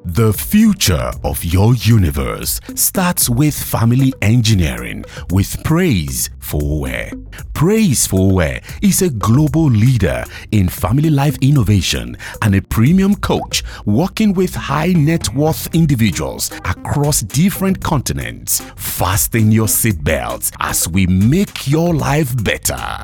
The future of your universe starts with family engineering with Praise Forware. Praise Forware is a global leader in family life innovation and a premium coach working with high net worth individuals across different continents. Fasten your seatbelts as we make your life better.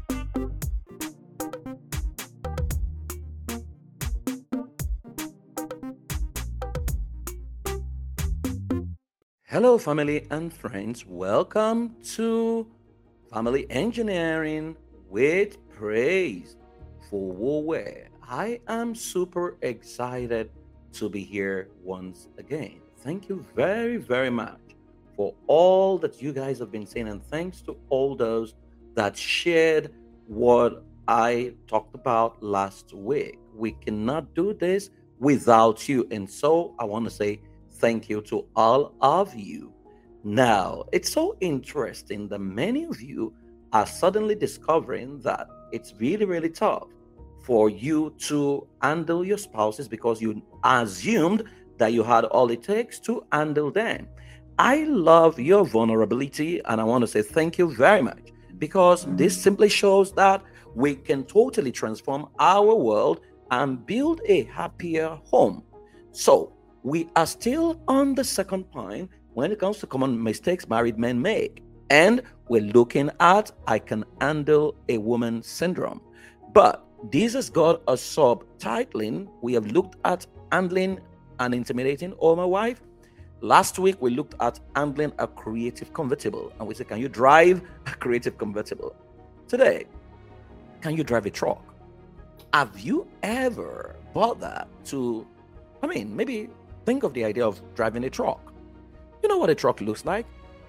Hello, family and friends. Welcome to Family Engineering with Praise Forware. I am super excited to be here once again. Thank you very, very much for all that you guys have been saying, and thanks to all those that shared what I talked about last week. We cannot do this without you, and so I want to say thank you to all of you. Now, it's so interesting that many of you are suddenly discovering that it's really, really tough for you to handle your spouses because you assumed that you had all it takes to handle them. I love your vulnerability and I want to say thank you very much because this simply shows that we can totally transform our world and build a happier home. So, we are still on the second point when it comes to common mistakes married men make. And we're looking at I can handle a woman syndrome. But this has got a subtitling. We have looked at handling an intimidating my wife. Last week, we looked at handling a creative convertible. And we said, can you drive a creative convertible? Today, can you drive a truck? Have you ever bothered to, maybe think of the idea of driving a truck. You know what a truck looks like?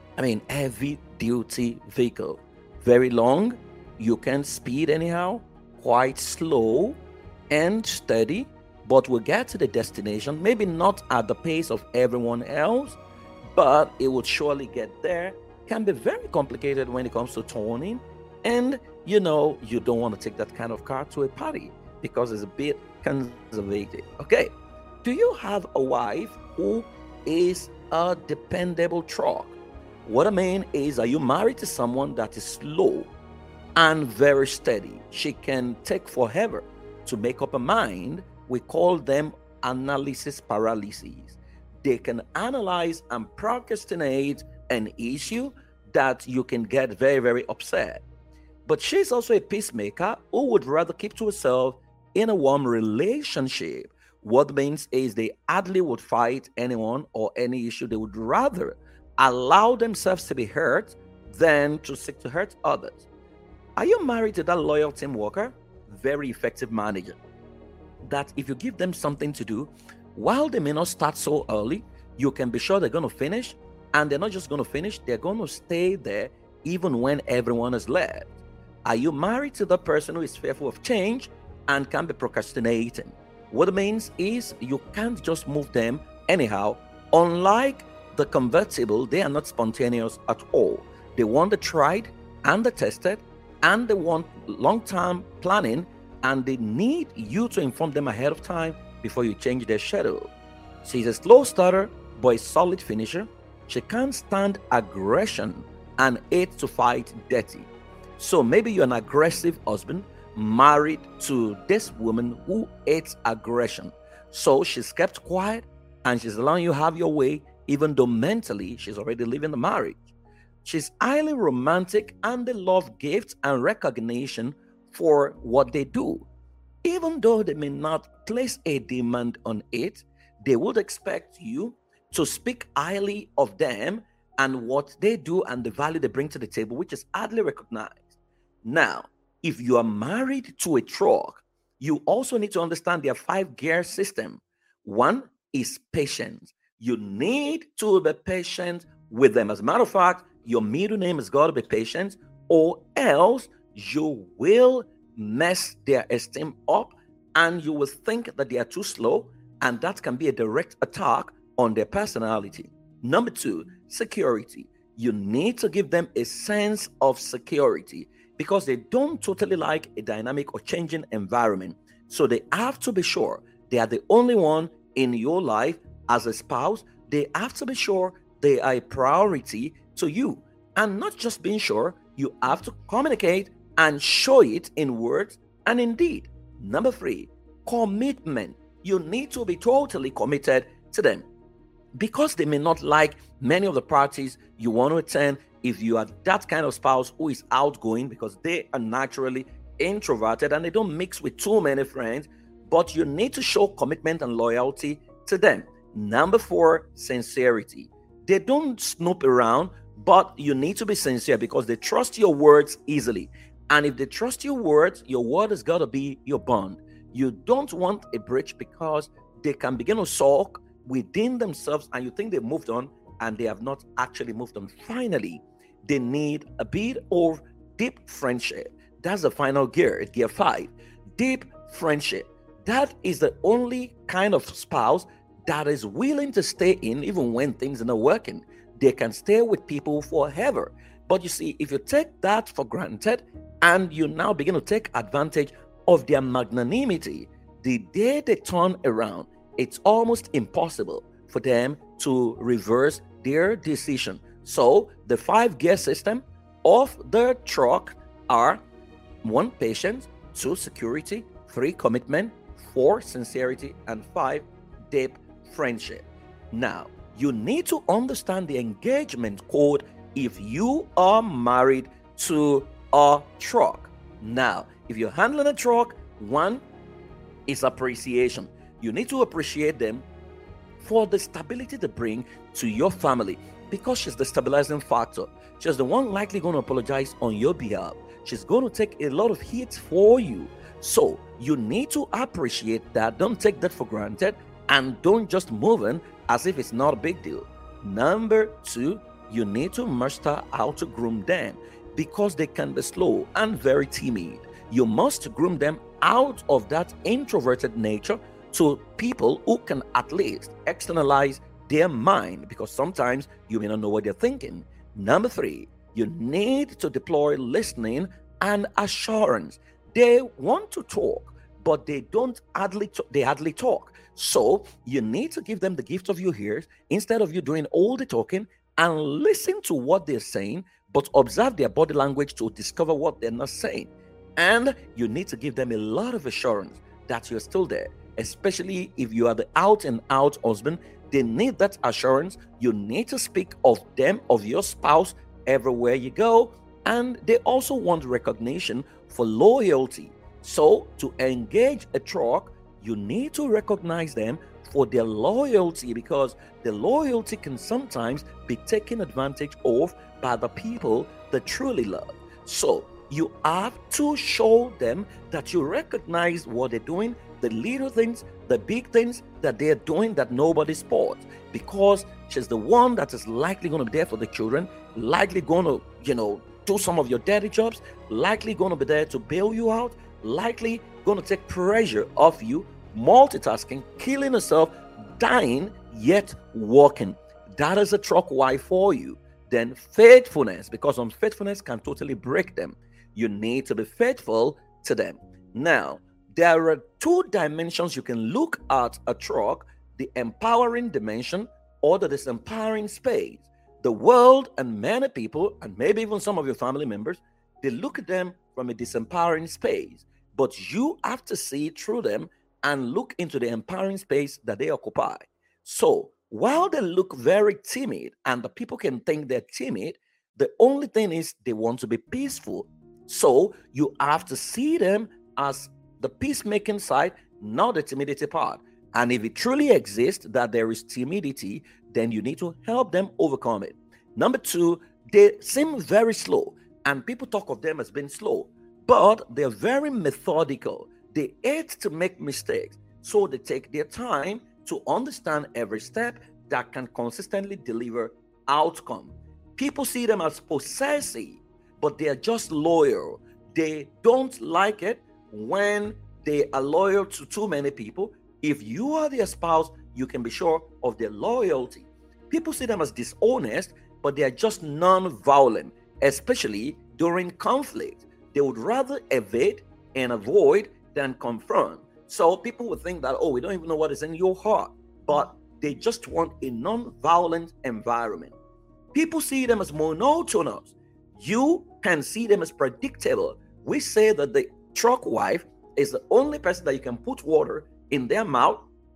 Heavy duty vehicle. Very long. You can speed anyhow. Quite slow and steady. But we'll get to the destination. Maybe not at the pace of everyone else. But it will surely get there. Can be very complicated when it comes to turning. And you don't want to take that kind of car to a party. Because it's a bit conservative. Okay. Do you have a wife who is a dependable truck? What I mean is, are you married to someone that is slow and very steady? She can take forever to make up a mind. We call them analysis paralysis. They can analyze and procrastinate an issue that you can get very, very upset. But she's also a peacemaker who would rather keep to herself in a warm relationship. What means is they hardly would fight anyone or any issue. They would rather allow themselves to be hurt than to seek to hurt others. Are you married to that loyal team worker? Very effective manager. That if you give them something to do, while they may not start so early, you can be sure they're going to finish. And they're not just going to finish, they're going to stay there even when everyone has left. Are you married to the person who is fearful of change and can be procrastinating? What it means is you can't just move them anyhow. Unlike the convertible, they are not spontaneous at all. They want the tried and the tested, and they want long-term planning, and they need you to inform them ahead of time before you change their schedule. She's a slow starter, but a solid finisher. She can't stand aggression and hates to fight dirty. So maybe you're an aggressive husband married to this woman who hates aggression. So she's kept quiet and she's allowing you have your way, even though mentally she's already leaving the marriage. She's highly romantic and they love gifts and recognition for what they do. Even though they may not place a demand on it, they would expect you to speak highly of them and what they do and the value they bring to the table, which is hardly recognized. Now, if you are married to a truck, you also need to understand their 5 gear system. One is patience. You need to be patient with them. As a matter of fact, your middle name has got to be patient, or else you will mess their esteem up and you will think that they are too slow, and that can be a direct attack on their personality. Number 2, security. You need to give them a sense of security, because they don't totally like a dynamic or changing environment. So they have to be sure they are the only one in your life as a spouse, they have to be sure they are a priority to you. And not just being sure, you have to communicate and show it in words and in deed. Number three, commitment. You need to be totally committed to them because they may not like many of the parties you want to attend. If you are that kind of spouse who is outgoing because they are naturally introverted and they don't mix with too many friends, but you need to show commitment and loyalty to them. Number four, sincerity. They don't snoop around, but you need to be sincere because they trust your words easily. And if they trust your words, your word has got to be your bond. You don't want a breach because they can begin to sulk within themselves and you think they've moved on and they have not actually moved on. Finally, they need a bit of deep friendship. That's the final gear, gear 5. Deep friendship. That is the only kind of spouse that is willing to stay in even when things are not working. They can stay with people forever. But you see, if you take that for granted and you now begin to take advantage of their magnanimity, the day they turn around, it's almost impossible for them to reverse their decision. So the 5-gear system of the truck are 1, patience, 2, security, 3, commitment, 4, sincerity, and 5, deep friendship. Now, you need to understand the engagement code if you are married to a truck. Now, if you're handling a truck, 1 is appreciation. You need to appreciate them for the stability they bring to your family because she's the stabilizing factor. She's the one likely going to apologize on your behalf. She's going to take a lot of hits for you. So you need to appreciate that. Don't take that for granted and don't just move in as if it's not a big deal. Number 2, you need to master how to groom them because they can be slow and very timid. You must groom them out of that introverted nature to people who can at least externalize their mind because sometimes you may not know what they're thinking. Number 3, you need to deploy listening and assurance. They want to talk, but they hardly talk. So you need to give them the gift of your ears instead of you doing all the talking and listen to what they're saying, but observe their body language to discover what they're not saying. And you need to give them a lot of assurance that you're still there, especially if you are the out and out husband. They need that assurance. You need to speak of them, of your spouse, everywhere you go. And they also want recognition for loyalty. So to engage a truck, you need to recognize them for their loyalty because the loyalty can sometimes be taken advantage of by the people they truly love. So you have to show them that you recognize what they're doing, the little things, the big things that they're doing that nobody spots, because she's the one that is likely going to be there for the children, likely going to, do some of your daddy jobs, likely going to be there to bail you out, likely going to take pressure off you, multitasking, killing herself, dying, yet walking. That is a truck wife for you. Then faithfulness, because unfaithfulness can totally break them. You need to be faithful to them. Now, there are 2 dimensions you can look at a truck: the empowering dimension or the disempowering space. The world and many people, and maybe even some of your family members, they look at them from a disempowering space, but you have to see through them and look into the empowering space that they occupy. So while they look very timid and the people can think they're timid, the only thing is they want to be peaceful. So you have to see them as the peacemaking side, not the timidity part. And if it truly exists that there is timidity, then you need to help them overcome it. Number 2, they seem very slow, and people talk of them as being slow, but they're very methodical. They hate to make mistakes, so they take their time to understand every step that can consistently deliver outcome. People see them as possessive, but they are just loyal. They don't like it when they are loyal to too many people. If you are their spouse, you can be sure of their loyalty. People see them as dishonest, but they are just non-violent, especially during conflict. They would rather evade and avoid than confront. So people would think that, we don't even know what is in your heart. but they just want a non-violent environment. People see them as monotonous. You can see them as predictable. We say that the truck wife is the only person that you can put water in their mouth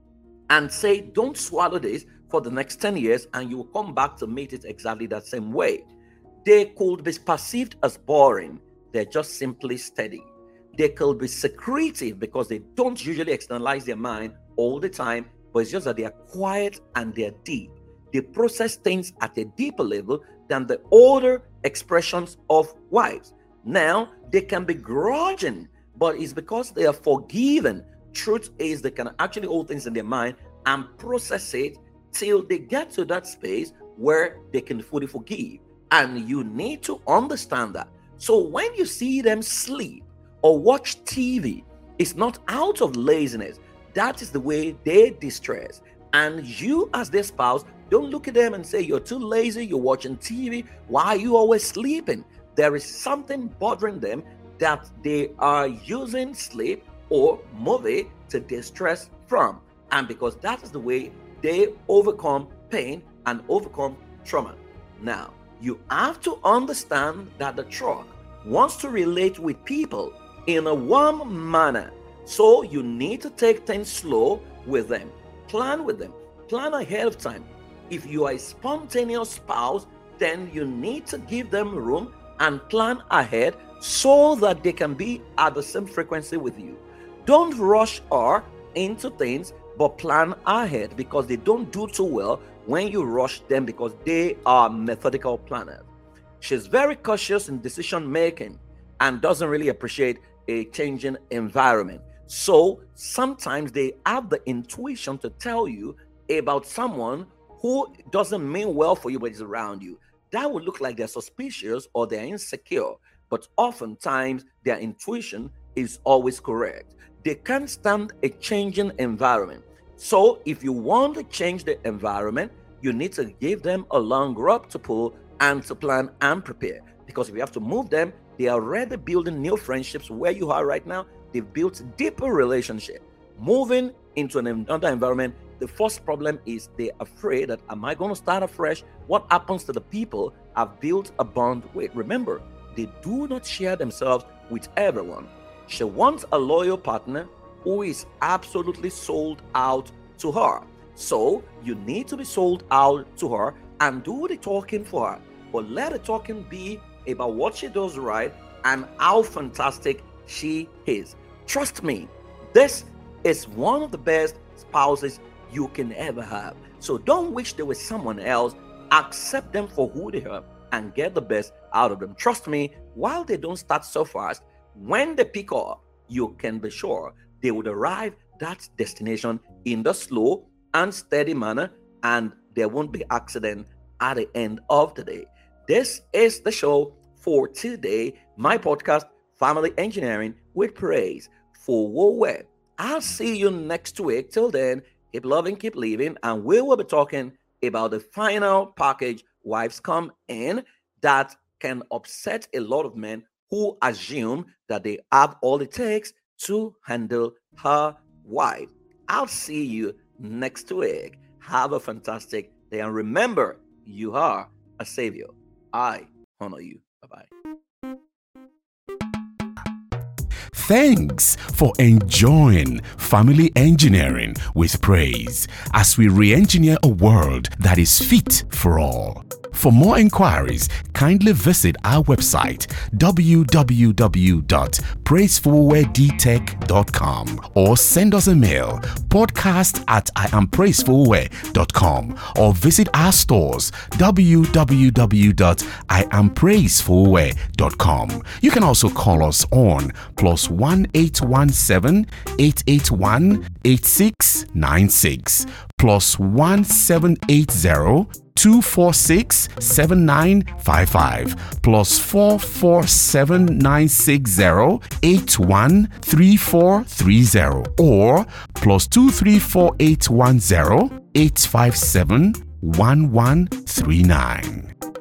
and say, don't swallow this for the next 10 years, and you will come back to meet it exactly that same way. They could be perceived as boring. They're just simply steady. They could be secretive because they don't usually externalize their mind all the time, but it's just that they are quiet and they're deep. They process things at a deeper level than the older expressions of wives. Now, they can be grudging, but it's because they are forgiven. Truth is, they can actually hold things in their mind and process it till they get to that space where they can fully forgive. And you need to understand that. So when you see them sleep or watch TV, it's not out of laziness. That is the way they distress. And you, as their spouse, don't look at them and say, you're too lazy, you're watching TV, why are you always sleeping? There is something bothering them that they are using sleep or movie to distress from. And because that is the way they overcome pain and overcome trauma. Now, you have to understand that the truck wants to relate with people in a warm manner. So you need to take things slow with them. Plan with them. Plan ahead of time. If you are a spontaneous spouse, then you need to give them room and plan ahead so that they can be at the same frequency with you. Don't rush her into things, but plan ahead, because they don't do too well when you rush them because they are methodical planners. She's very cautious in decision making and doesn't really appreciate a changing environment. So sometimes they have the intuition to tell you about someone who doesn't mean well for you but is around you. That would look like they're suspicious or they're insecure, but oftentimes their intuition is always correct. They can't stand a changing environment. So if you want to change the environment, you need to give them a long rope to pull and to plan and prepare. Because if you have to move them, they are already building new friendships where you are right now. They've built deeper relationship. Moving into another environment, the first problem is they're afraid that, am I going to start afresh? What happens to the people I've built a bond with? Remember, they do not share themselves with everyone. She wants a loyal partner who is absolutely sold out to her. So you need to be sold out to her and do the talking for her. But let the talking be about what she does right and how fantastic she is. Trust me, this is one of the best spouses you can ever have. So don't wish there was someone else. Accept them for who they are and get the best out of them. Trust me, while they don't start so fast, when they pick up, you can be sure they would arrive that destination in the slow and steady manner, and there won't be accident at the end of the day. This is the show for today, my podcast, Family Engineering with Praise for WoWeb. I'll see you next week. Till then, keep loving, keep living, and we will be talking about the final package wives come in that can upset a lot of men who assume that they have all it takes to handle her wife. I'll see you next week. Have a fantastic day, and remember, you are a savior. I honor you. Bye-bye. Thanks for enjoying Family Engineering with Praise as we re-engineer a world that is fit for all. For more inquiries, kindly visit our website www.praiseforwardtech.com or send us a mail podcast@iampraiseforward.com or visit our stores www.iampraiseforward.com. You can also call us on +1 817 881 8696 +1 780 246 7955 +4 7 813430 or +2 810 857 1139.